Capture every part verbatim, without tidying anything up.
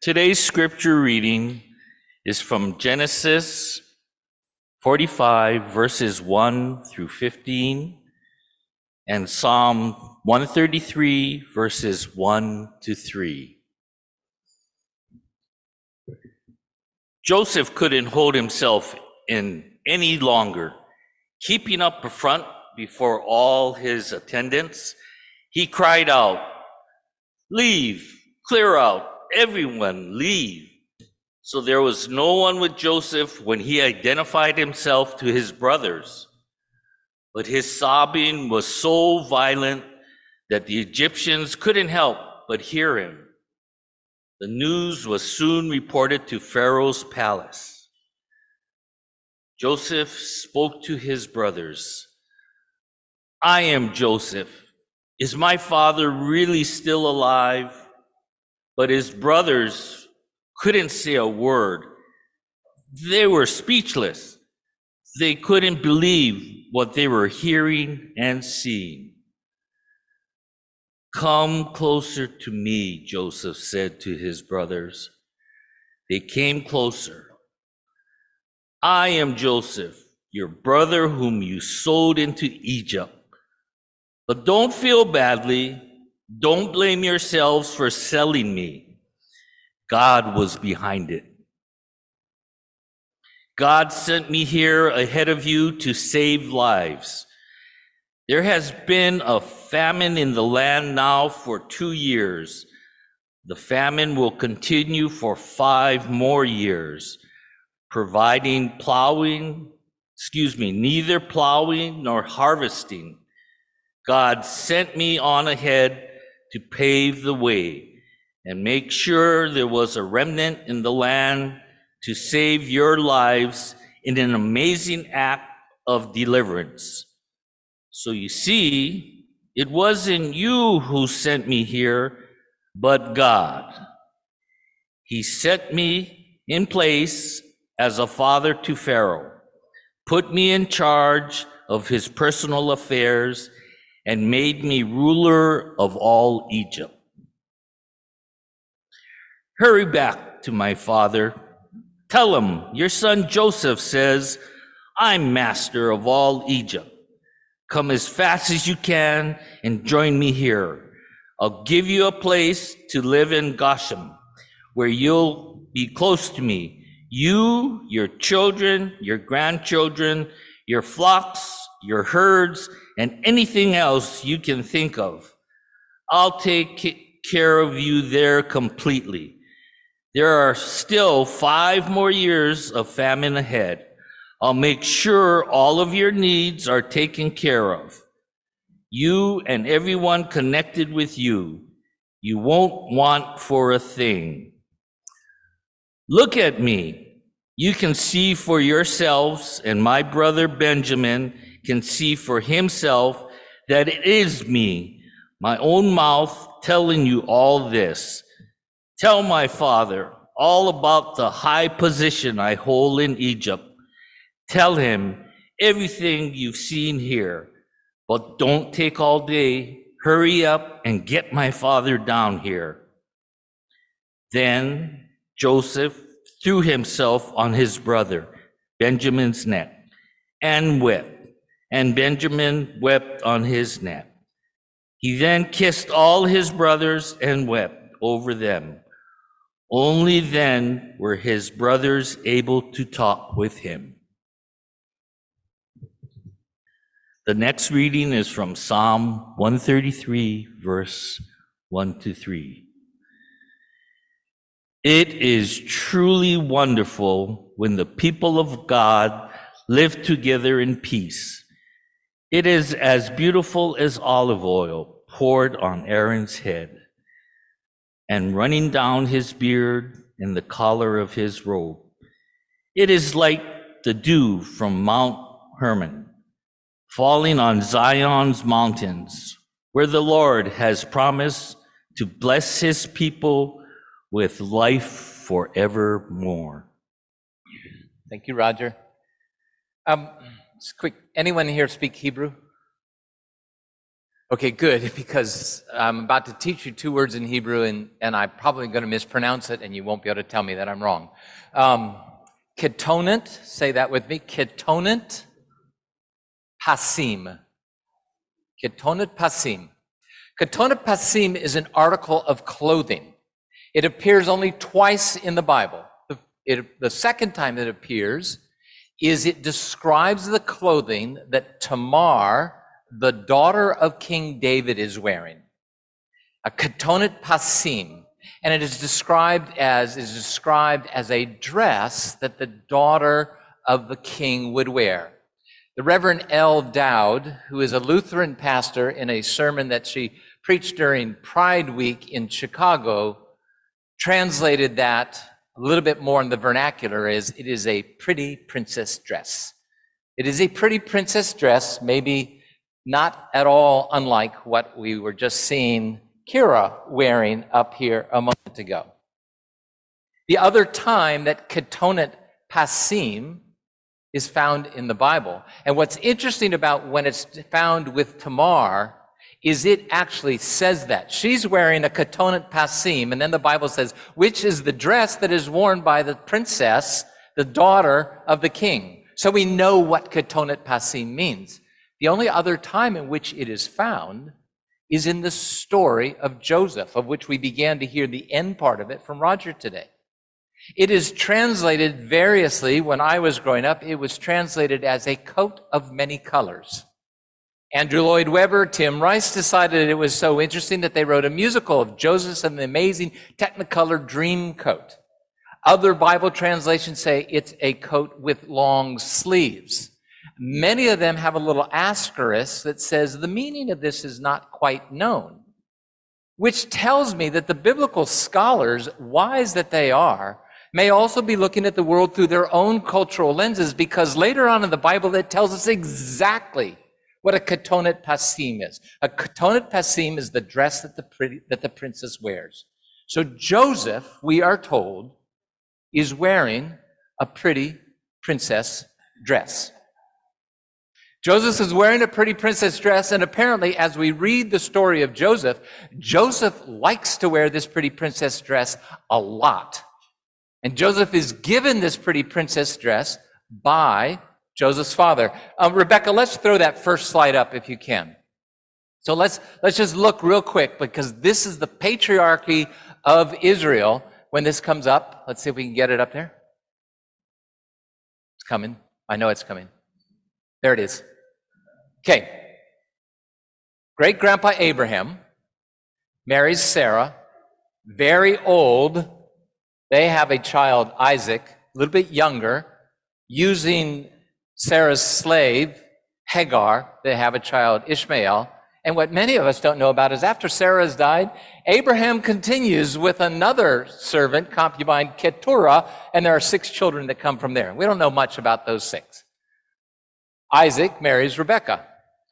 Today's scripture reading is from Genesis forty-five, verses one through fifteen, and Psalm one thirty-three, verses one to three. Joseph couldn't hold himself in any longer. Keeping up a front before all his attendants, he cried out, "Leave, clear out, everyone leave." So there was no one with Joseph when he identified himself to his brothers. But his sobbing was so violent that the Egyptians couldn't help but hear him. The news was soon reported to Pharaoh's palace. Joseph spoke to his brothers, "I am Joseph. Is my father really still alive?" But his brothers couldn't say a word. They were speechless. They couldn't believe what they were hearing and seeing. "Come closer to me," Joseph said to his brothers. They came closer. "I am Joseph, your brother whom you sold into Egypt. But don't feel badly. Don't blame yourselves for selling me. God was behind it. God sent me here ahead of you to save lives. There has been a famine in the land now for two years. The famine will continue for five more years, providing plowing, excuse me, neither plowing nor harvesting. God sent me on ahead to pave the way and make sure there was a remnant in the land to save your lives in an amazing act of deliverance. So you see, it wasn't you who sent me here, but God. He set me in place as a father to Pharaoh, put me in charge of his personal affairs, and made me ruler of all Egypt. Hurry back to my father. Tell him your son Joseph says, I'm master of all Egypt. Come as fast as you can and join me here. I'll give you a place to live in Goshen, where you'll be close to me. You, your children, your grandchildren, your flocks, your herds, and anything else you can think of. I'll take care of you there completely. There are still five more years of famine ahead. I'll make sure all of your needs are taken care of. You and everyone connected with you, you won't want for a thing. Look at me. You can see for yourselves, and my brother Benjamin can see for himself that it is me, my own mouth, telling you all this. Tell my father all about the high position I hold in Egypt. Tell him everything you've seen here, but don't take all day. Hurry up and get my father down here." Then Joseph threw himself on his brother Benjamin's neck and wept, and Benjamin wept on his neck. He then kissed all his brothers and wept over them. Only then were his brothers able to talk with him. The next reading is from Psalm one thirty-three, verse one to three. It is truly wonderful when the people of God live together in peace. It is as beautiful as olive oil poured on Aaron's head and running down his beard and the collar of his robe. It is like the dew from Mount Hermon, falling on Zion's mountains, where the Lord has promised to bless his people with life forevermore. Thank you, Roger. Um, just quick, anyone here speak Hebrew? Okay, good, because I'm about to teach you two words in Hebrew, and, and I'm probably going to mispronounce it, and you won't be able to tell me that I'm wrong. Um, ketonant, say that with me, ketonant pasim. Ketonant pasim. Ketonant pasim is an article of clothing. It appears only twice in the Bible. The, it, the second time it appears is it describes the clothing that Tamar, the daughter of King David, is wearing. A ketonat pasim. And it is described as, is described as a dress that the daughter of the king would wear. The Reverend L. Dowd, who is a Lutheran pastor, in a sermon that she preached during Pride Week in Chicago, translated that a little bit more in the vernacular as, it is a pretty princess dress. It is a pretty princess dress, maybe not at all unlike what we were just seeing Kira wearing up here a moment ago. The other time that ketonat pasim is found in the Bible, and what's interesting about when it's found with Tamar is it actually says that. She's wearing a ketonat pasim, and then the Bible says, which is the dress that is worn by the princess, the daughter of the king. So we know what ketonat pasim means. The only other time in which it is found is in the story of Joseph, of which we began to hear the end part of it from Roger today. It is translated variously. When I was growing up, it was translated as a coat of many colors. Andrew Lloyd Webber, Tim Rice decided it was so interesting that they wrote a musical of Joseph and the Amazing Technicolor Dream Coat. Other Bible translations say it's a coat with long sleeves. Many of them have a little asterisk that says the meaning of this is not quite known, which tells me that the biblical scholars, wise that they are, may also be looking at the world through their own cultural lenses, because later on in the Bible it tells us exactly what a ketonat pasim is. A ketonat pasim is the dress that the, pretty, that the princess wears. So Joseph, we are told, is wearing a pretty princess dress. Joseph is wearing a pretty princess dress, and apparently as we read the story of Joseph, Joseph likes to wear this pretty princess dress a lot. And Joseph is given this pretty princess dress by Joseph's father. Um, Rebecca, let's throw that first slide up if you can. So let's, let's just look real quick, because this is the patriarchy of Israel when this comes up. Let's see if we can get it up there. It's coming. I know it's coming. There it is. Okay. Great-grandpa Abraham marries Sarah, very old. They have a child, Isaac, a little bit younger. Using Sarah's slave, Hagar, they have a child, Ishmael. And what many of us don't know about is after Sarah has died, Abraham continues with another servant, concubine, Keturah, and there are six children that come from there. We don't know much about those six. Isaac marries Rebekah.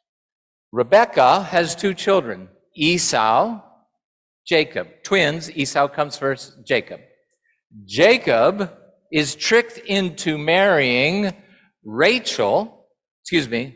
Rebekah has two children, Esau, Jacob. Twins, Esau comes first, Jacob. Jacob is tricked into marrying Rachel, excuse me,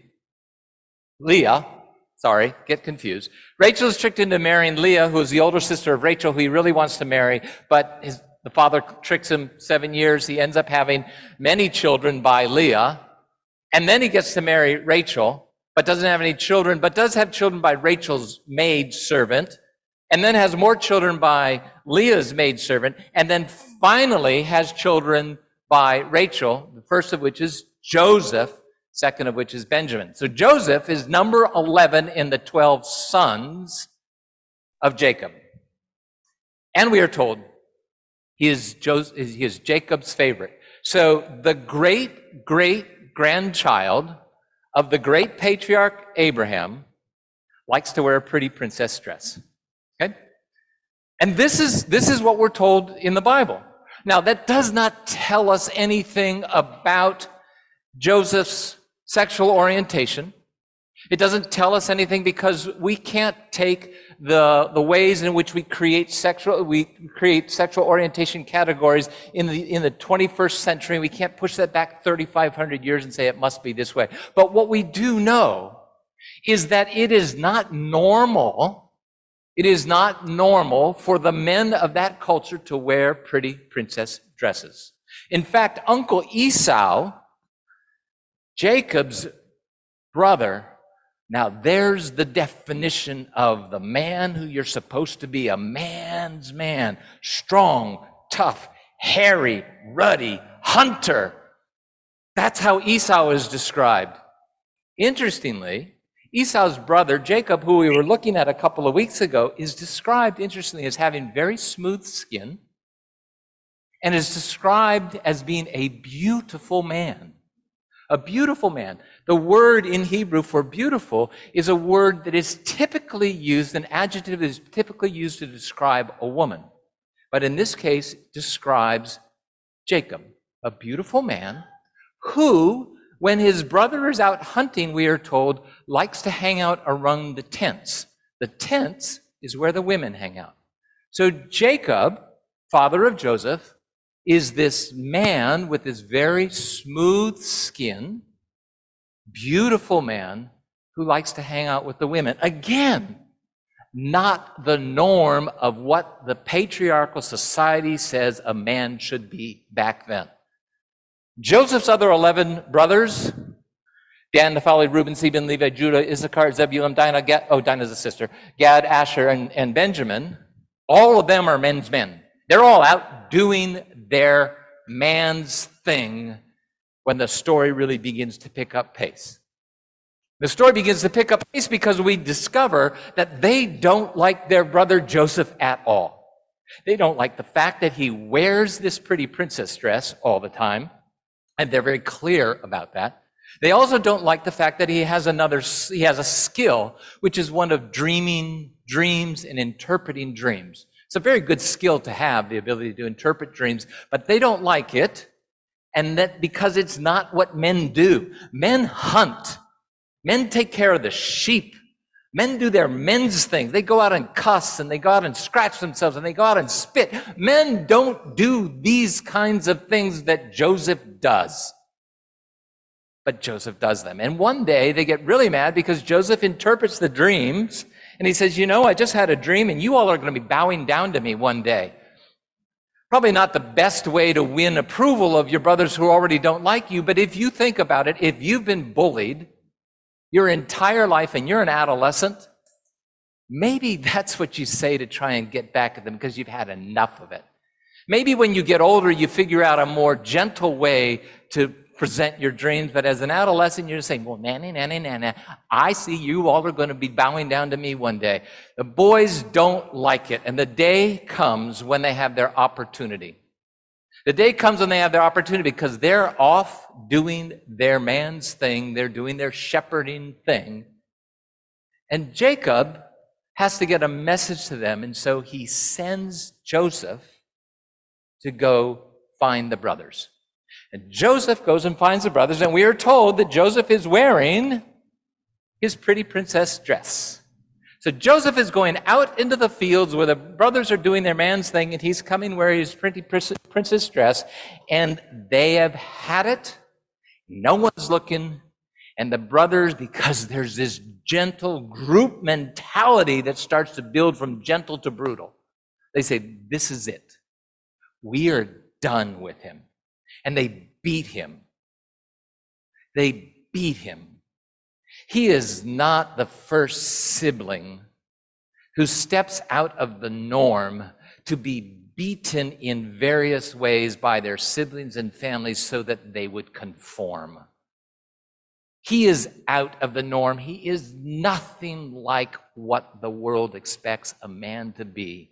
Leah, sorry, get confused. Rachel is tricked into marrying Leah, who is the older sister of Rachel, who he really wants to marry, but his, the father tricks him seven years. He ends up having many children by Leah, and then he gets to marry Rachel, but doesn't have any children, but does have children by Rachel's maidservant, and then has more children by Leah's maidservant, and then finally has children by Rachel, the first of which is Joseph, second of which is Benjamin. So Joseph is number eleven in the twelve sons of Jacob. And we are told he is, Joseph, he is Jacob's favorite. So the great, great grandchild of the great patriarch Abraham likes to wear a pretty princess dress. Okay? And this is, this is what we're told in the Bible. Now, that does not tell us anything about Joseph's sexual orientation. It doesn't tell us anything because we can't take the, the ways in which we create sexual, we create sexual orientation categories in the, in the twenty-first century. We can't push that back thirty-five hundred years and say it must be this way. But what we do know is that it is not normal, it is not normal for the men of that culture to wear pretty princess dresses. In fact, Uncle Esau, Jacob's brother, now there's the definition of the man who you're supposed to be, a man's man, strong, tough, hairy, ruddy, hunter. That's how Esau is described. Interestingly, Esau's brother, Jacob, who we were looking at a couple of weeks ago, is described, interestingly, as having very smooth skin and is described as being a beautiful man. A beautiful man. The word in Hebrew for beautiful is a word that is typically used, an adjective that is typically used to describe a woman. But in this case, it describes Jacob, a beautiful man who, when his brother is out hunting, we are told, likes to hang out around the tents. The tents is where the women hang out. So Jacob, father of Joseph, is this man with this very smooth skin, beautiful man who likes to hang out with the women. Again, not the norm of what the patriarchal society says a man should be back then. Joseph's other eleven brothers, Dan, Naphtali, Reuben, Simeon, Levi, Judah, Issachar, Zebulun, Dinah, Gad, oh, Dinah's a sister, Gad, Asher, and, and Benjamin, all of them are men's men. They're all out doing their man's thing when the story really begins to pick up pace. The story begins to pick up pace because we discover that they don't like their brother Joseph at all. They don't like the fact that he wears this pretty princess dress all the time, and they're very clear about that. They also don't like the fact that he has another, he has a skill, which is one of dreaming dreams and interpreting dreams. It's a very good skill to have, the ability to interpret dreams, but they don't like it, and that because it's not what men do. Men hunt. Men take care of the sheep. Men do their men's things. They go out and cuss, and they go out and scratch themselves, and they go out and spit. Men don't do these kinds of things that Joseph does. But Joseph does them. And one day they get really mad because Joseph interprets the dreams, and he says, you know, I just had a dream, and you all are going to be bowing down to me one day. Probably not the best way to win approval of your brothers who already don't like you, but if you think about it, if you've been bullied your entire life and you're an adolescent, maybe that's what you say to try and get back at them because you've had enough of it. Maybe when you get older, you figure out a more gentle way to present your dreams, but as an adolescent, you're just saying, well, nanny, nanny, nanny, I see you all are going to be bowing down to me one day. The boys don't like it, and the day comes when they have their opportunity. The day comes when they have their opportunity because they're off doing their man's thing. They're doing their shepherding thing. And Jacob has to get a message to them, and so he sends Joseph to go find the brothers. And Joseph goes and finds the brothers, and we are told that Joseph is wearing his pretty princess dress. So Joseph is going out into the fields where the brothers are doing their man's thing, and he's coming wearing his pretty princess dress, and they have had it. No one's looking. And the brothers, because there's this gentle group mentality that starts to build from gentle to brutal, they say, this is it. We are done with him. And they beat him. They beat him. He is not the first sibling who steps out of the norm to be beaten in various ways by their siblings and families so that they would conform. He is out of the norm. He is nothing like what the world expects a man to be.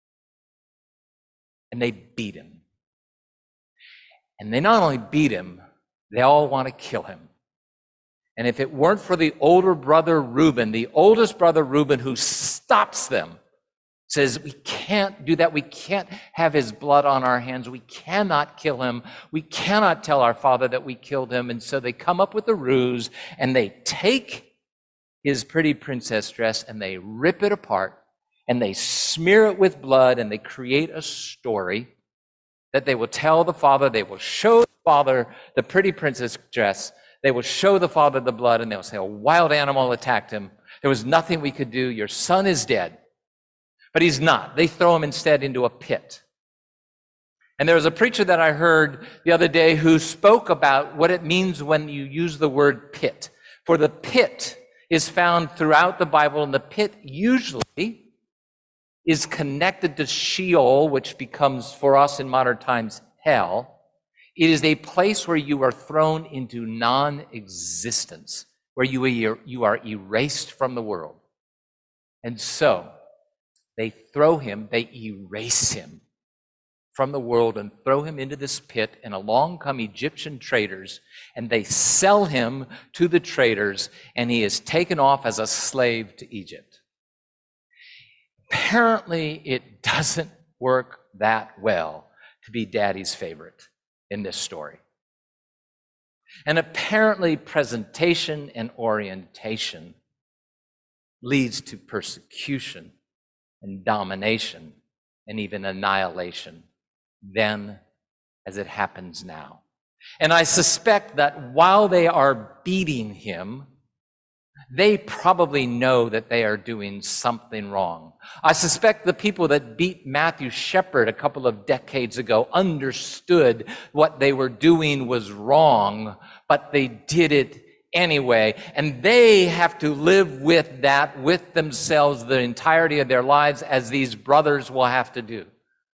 And they beat him. And they not only beat him, they all want to kill him. And if it weren't for the older brother Reuben, the oldest brother Reuben, who stops them, says, we can't do that. We can't have his blood on our hands. We cannot kill him. We cannot tell our father that we killed him. And so they come up with a ruse, and they take his pretty princess dress, and they rip it apart, and they smear it with blood, and they create a story that they will tell the father. They will show the father the pretty princess dress. They will show the father the blood, and they'll say, a wild animal attacked him. There was nothing we could do. Your son is dead. But he's not. They throw him instead into a pit. And there was a preacher that I heard the other day who spoke about what it means when you use the word pit. For the pit is found throughout the Bible, and the pit usually is connected to Sheol, which becomes for us in modern times hell. It is a place where you are thrown into non-existence, where you are, you are erased from the world. And so they throw him, they erase him from the world and throw him into this pit, and along come Egyptian traders, and they sell him to the traders, and he is taken off as a slave to Egypt. Apparently, it doesn't work that well to be daddy's favorite in this story. And apparently, presentation and orientation leads to persecution and domination and even annihilation then as it happens now. And I suspect that while they are beating him, they probably know that they are doing something wrong. I suspect the people that beat Matthew Shepard a couple of decades ago understood what they were doing was wrong, but they did it anyway. And they have to live with that with themselves the entirety of their lives, as these brothers will have to do.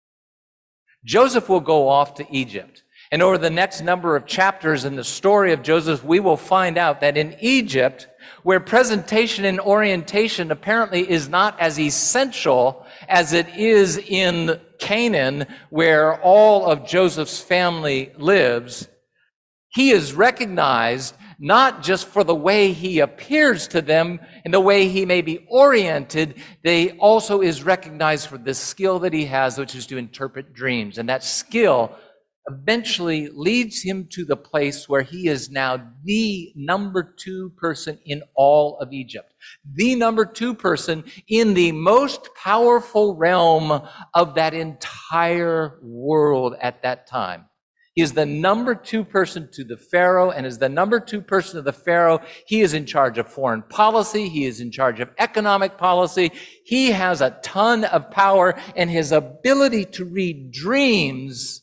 Joseph will go off to Egypt. And over the next number of chapters in the story of Joseph, we will find out that in Egypt, where presentation and orientation apparently is not as essential as it is in Canaan, where all of Joseph's family lives, he is recognized not just for the way he appears to them and the way he may be oriented, they also is recognized for the skill that he has, which is to interpret dreams. And that skill eventually leads him to the place where he is now the number two person in all of Egypt. The number two person in the most powerful realm of that entire world at that time. He is the number two person to the Pharaoh, and as the number two person to the Pharaoh, he is in charge of foreign policy. He is in charge of economic policy. He has a ton of power, and his ability to read dreams,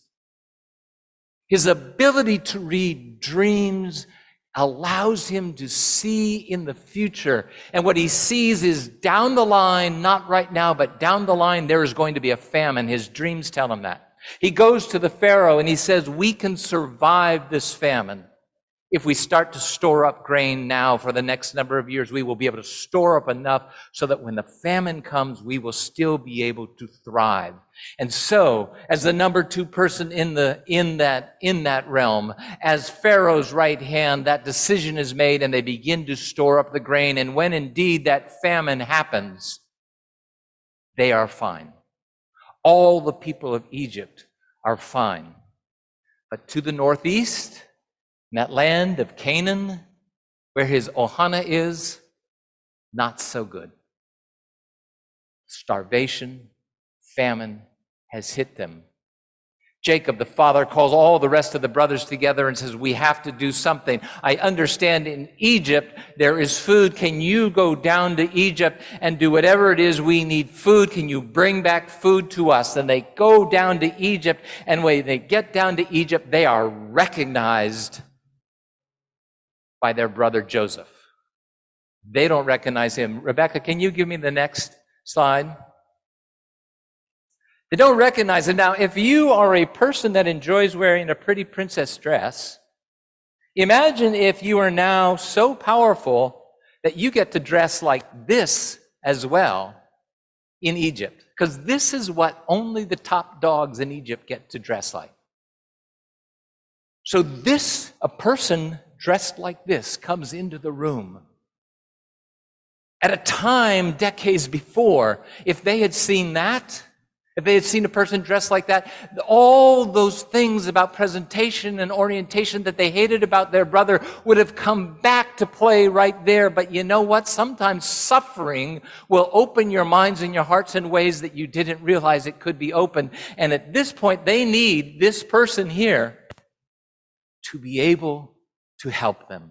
his ability to read dreams allows him to see in the future. And what he sees is down the line, not right now, but down the line, there is going to be a famine. His dreams tell him that. He goes to the Pharaoh and he says, we can survive this famine. If we start to store up grain now for the next number of years, we will be able to store up enough so that when the famine comes, we will still be able to thrive. And so, as the number two person in the, in that, in that realm, as Pharaoh's right hand, that decision is made and they begin to store up the grain. And when indeed that famine happens, they are fine. All the people of Egypt are fine. But to the northeast, in that land of Canaan, where his Ohana is, not so good. Starvation, famine has hit them. Jacob, the father, calls all the rest of the brothers together and says, we have to do something. I understand in Egypt there is food. Can you go down to Egypt and do whatever it is we need food? Can you bring back food to us? And they go down to Egypt, and when they get down to Egypt, they are recognized by their brother Joseph. They don't recognize him. Rebecca, can you give me the next slide? They don't recognize it. Now, if you are a person that enjoys wearing a pretty princess dress, imagine if you are now so powerful that you get to dress like this as well in Egypt. Because this is what only the top dogs in Egypt get to dress like. So this, a person dressed like this, comes into the room. At a time, decades before, if they had seen that, if they had seen a person dressed like that, all those things about presentation and orientation that they hated about their brother would have come back to play right there. But you know what? Sometimes suffering will open your minds and your hearts in ways that you didn't realize it could be opened. And at this point, they need this person here to be able to help them.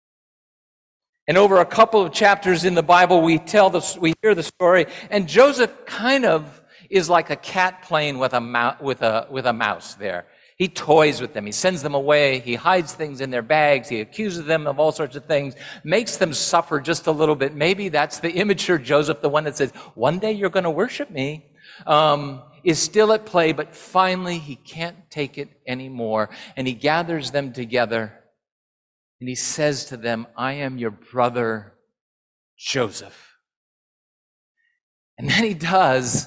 And over a couple of chapters in the Bible, we tell the, we hear the story, and Joseph kind of is like a cat playing with a, mou- with a, with a mouse there. He toys with them. He sends them away. He hides things in their bags. He accuses them of all sorts of things, makes them suffer just a little bit. Maybe that's the immature Joseph, the one that says, one day you're going to worship me, um, is still at play, but finally he can't take it anymore. And he gathers them together and he says to them, I am your brother Joseph. And then he does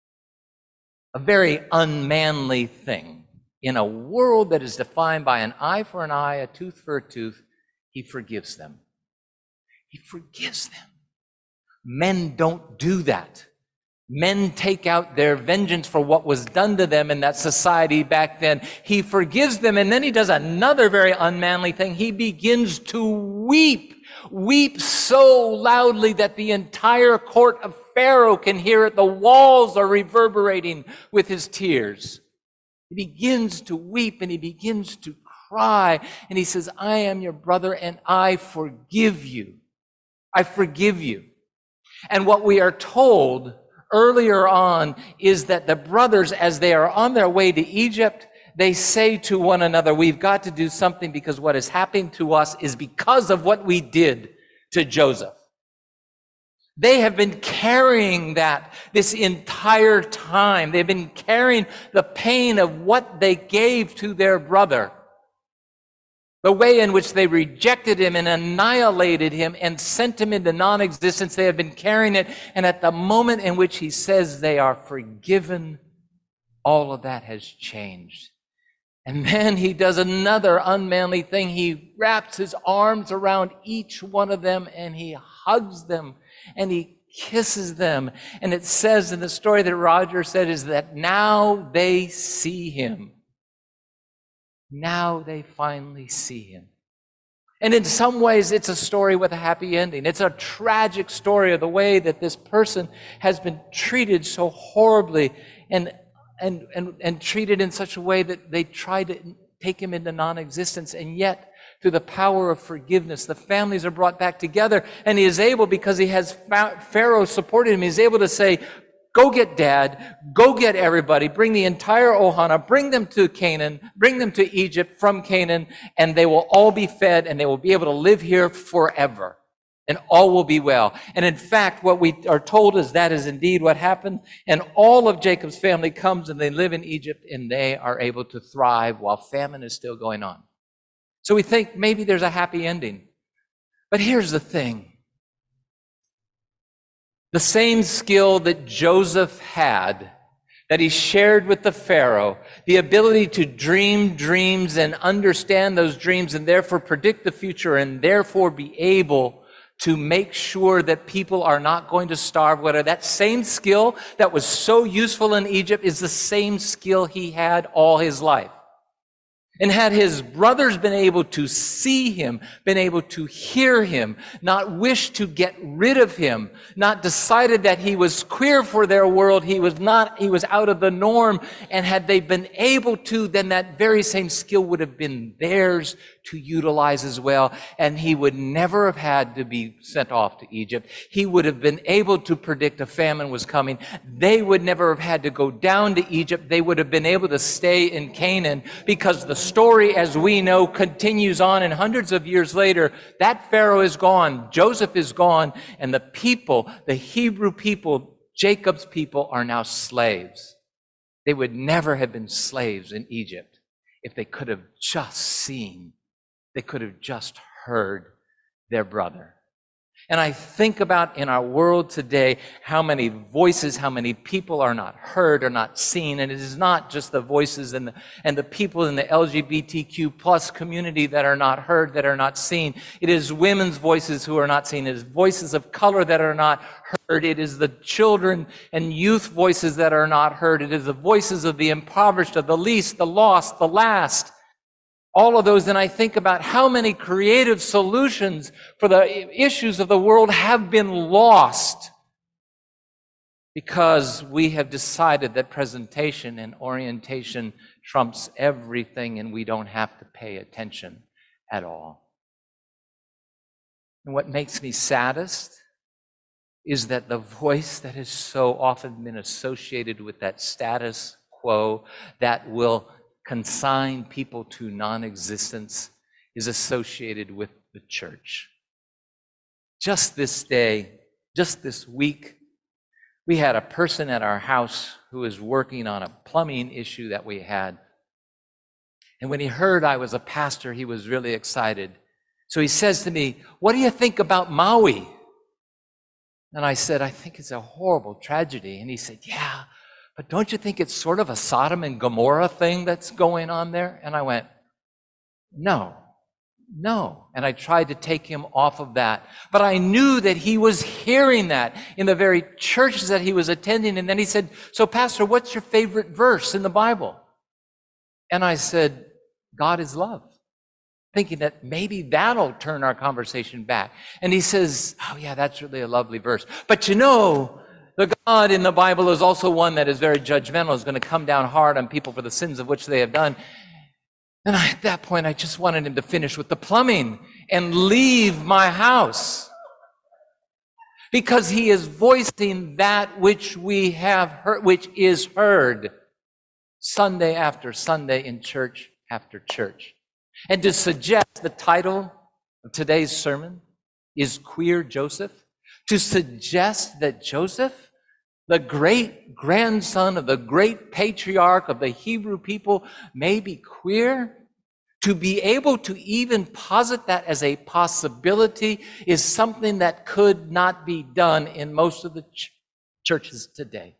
a very unmanly thing. In a world that is defined by an eye for an eye, a tooth for a tooth, he forgives them. He forgives them. Men don't do that. Men take out their vengeance for what was done to them in that society back then. He forgives them, and then he does another very unmanly thing. He begins to weep. Weep so loudly that the entire court of Pharaoh can hear it. The walls are reverberating with his tears. He begins to weep and he begins to cry. And he says, I am your brother and I forgive you. I forgive you. And what we are told earlier on is that the brothers, as they are on their way to Egypt, they say to one another, we've got to do something because what is happening to us is because of what we did to Joseph. They have been carrying that this entire time. They've been carrying the pain of what they gave to their brother. The way in which they rejected him and annihilated him and sent him into non-existence. They have been carrying it. And at the moment in which he says they are forgiven, all of that has changed. And then he does another unmanly thing. He wraps his arms around each one of them and he hugs them. And he kisses them. And it says in the story that Roger said is that now they see him. Now they finally see him. And in some ways, it's a story with a happy ending. It's a tragic story of the way that this person has been treated so horribly and, and, and, and treated in such a way that they tried to take him into non-existence. And yet, through the power of forgiveness, the families are brought back together, and he is able, because he has Pharaoh supporting him, he's able to say, go get dad, go get everybody, bring the entire Ohana, bring them to Canaan, bring them to Egypt from Canaan, and they will all be fed, and they will be able to live here forever, and all will be well. And in fact, what we are told is that is indeed what happened, and all of Jacob's family comes, and they live in Egypt, and they are able to thrive while famine is still going on. So we think maybe there's a happy ending. But here's the thing. The same skill that Joseph had, that he shared with the Pharaoh, the ability to dream dreams and understand those dreams and therefore predict the future and therefore be able to make sure that people are not going to starve, whether that same skill that was so useful in Egypt is the same skill he had all his life. And had his brothers been able to see him, been able to hear him, not wish to get rid of him, not decided that he was queer for their world, he was not, he was out of the norm, and had they been able to, then that very same skill would have been theirs to utilize as well, and he would never have had to be sent off to Egypt. He would have been able to predict a famine was coming. They would never have had to go down to Egypt. They would have been able to stay in Canaan, because the story, as we know, continues on, and hundreds of years later, that Pharaoh is gone, Joseph is gone, and the people, the Hebrew people, Jacob's people, are now slaves. They would never have been slaves in Egypt if they could have just seen, they could have just heard their brother. And I think about in our world today how many voices, how many people are not heard or not seen. And it is not just the voices and the, and the people in the L G B T Q plus community that are not heard, that are not seen. It is women's voices who are not seen. It is voices of color that are not heard. It is the children and youth voices that are not heard. It is the voices of the impoverished, of the least, the lost, the last. All of those, and I think about how many creative solutions for the issues of the world have been lost because we have decided that presentation and orientation trumps everything and we don't have to pay attention at all. And what makes me saddest is that the voice that has so often been associated with that status quo that will consign people to non-existence is associated with the church. Just this day, just this week, we had a person at our house who was working on a plumbing issue that we had. And when he heard I was a pastor, he was really excited. So he says to me, "What do you think about Maui?" And I said, "I think it's a horrible tragedy." And he said, "Yeah, but don't you think it's sort of a Sodom and Gomorrah thing that's going on there?" And I went, no, no. And I tried to take him off of that. But I knew that he was hearing that in the very churches that he was attending. And then he said, "So Pastor, what's your favorite verse in the Bible?" And I said, "God is love," thinking that maybe that'll turn our conversation back. And he says, "Oh yeah, that's really a lovely verse. But you know, the God in the Bible is also one that is very judgmental, is going to come down hard on people for the sins of which they have done." And I, at that point, I just wanted him to finish with the plumbing and leave my house. Because he is voicing that which we have heard, which is heard Sunday after Sunday in church after church. And to suggest the title of today's sermon is Queer Joseph, to suggest that Joseph, the great grandson of the great patriarch of the Hebrew people, may be queer, to be able to even posit that as a possibility is something that could not be done in most of the ch- churches today.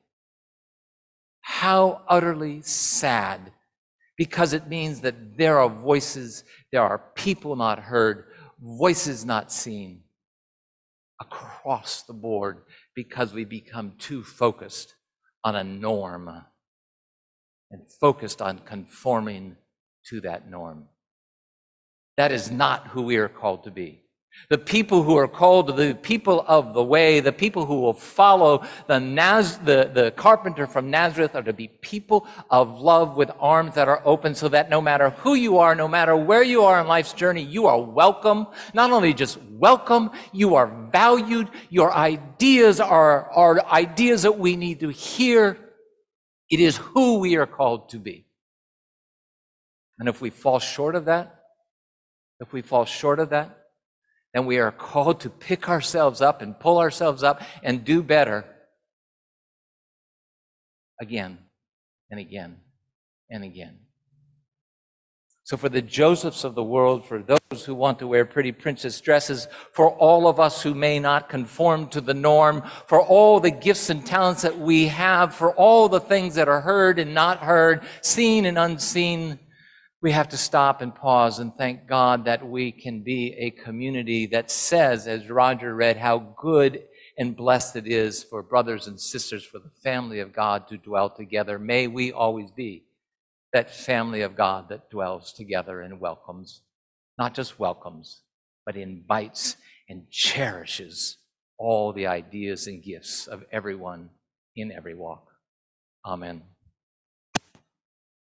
How utterly sad, because it means that there are voices, there are people not heard, voices not seen across the board, because we become too focused on a norm and focused on conforming to that norm. That is not who we are called to be. The people who are called, the people of the way, the people who will follow the, Naz, the, the carpenter from Nazareth, are to be people of love with arms that are open, so that no matter who you are, no matter where you are in life's journey, you are welcome. Not only just welcome, you are valued. Your ideas are, are ideas that we need to hear. It is who we are called to be. And if we fall short of that, if we fall short of that, then we are called to pick ourselves up and pull ourselves up and do better again and again and again. So for the Josephs of the world, for those who want to wear pretty princess dresses, for all of us who may not conform to the norm, for all the gifts and talents that we have, for all the things that are heard and not heard, seen and unseen, we have to stop and pause and thank God that we can be a community that says, as Roger read, how good and blessed it is for brothers and sisters, for the family of God to dwell together. May we always be that family of God that dwells together and welcomes, not just welcomes, but invites and cherishes all the ideas and gifts of everyone in every walk. Amen.